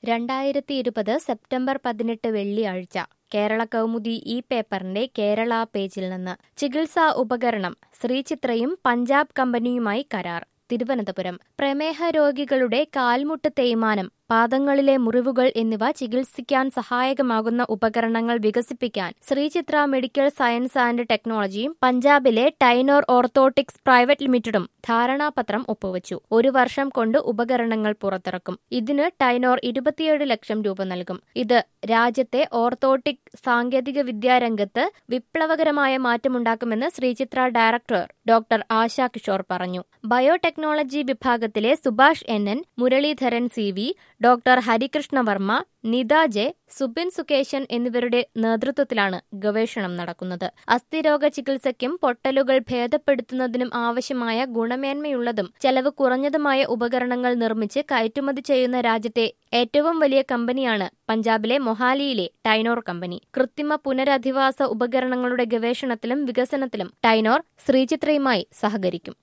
2020 September 18 വെള്ളിയാഴ്ച കേരള കൗമുദി ഈ പേപ്പറിന്റെ കേരള പേജിൽ നിന്ന് ചികിത്സാ ഉപകരണം ശ്രീചിത്രയും പഞ്ചാബ് കമ്പനിയുമായി കരാർ. തിരുവനന്തപുരം പ്രമേഹ രോഗികളുടെ കാൽമുട്ട് തേയ്മാനം, പാദങ്ങളിലെ മുറിവുകൾ എന്നിവ ചികിത്സിക്കാൻ സഹായകമാകുന്ന ഉപകരണങ്ങൾ വികസിപ്പിക്കാൻ ശ്രീചിത്ര മെഡിക്കൽ സയൻസ് ആൻഡ് ടെക്നോളജിയും പഞ്ചാബിലെ ടൈനോർ ഓർത്തോട്ടിക്സ് പ്രൈവറ്റ് ലിമിറ്റഡും ധാരണാപത്രം ഒപ്പുവച്ചു. 1 വർഷം കൊണ്ട് ഉപകരണങ്ങൾ പുറത്തിറക്കും. ഇതിന് ടൈനോർ 27 ലക്ഷം രൂപ നൽകും. ഇത് രാജ്യത്തെ ഓർത്തോട്ടിക് സാങ്കേതിക വിദ്യാരംഗത്ത് വിപ്ലവകരമായ മാറ്റമുണ്ടാക്കുമെന്ന് ശ്രീചിത്ര ഡയറക്ടർ ഡോക്ടർ ആശ കിഷോർ പറഞ്ഞു. ബയോടെക്നോളജി വിഭാഗത്തിലെ Subhash NN, Muraleedharan CV, doctor Harikrishna Varma, Nitha J, Subin Sukesan എന്നിവരുടെ നേതൃത്വത്തിലാണ് ഗവേഷണം നടക്കുന്നത്. അസ്ഥിരോഗ ചികിത്സയ്ക്കും പൊട്ടലുകൾ ഭേദപ്പെടുത്തുന്നതിനും ആവശ്യമായ ഗുണമേന്മയുള്ളതും ചെലവ് കുറഞ്ഞതുമായ ഉപകരണങ്ങൾ നിർമ്മിച്ച് കയറ്റുമതി ചെയ്യുന്ന രാജ്യത്തെ ഏറ്റവും വലിയ കമ്പനിയാണ് പഞ്ചാബിലെ മൊഹാലിയിലെ ടൈനോർ കമ്പനി. കൃത്രിമ പുനരധിവാസ ഉപകരണങ്ങളുടെ ഗവേഷണത്തിലും വികസനത്തിലും ടൈനോർ ശ്രീചിത്രയുമായി സഹകരിക്കും.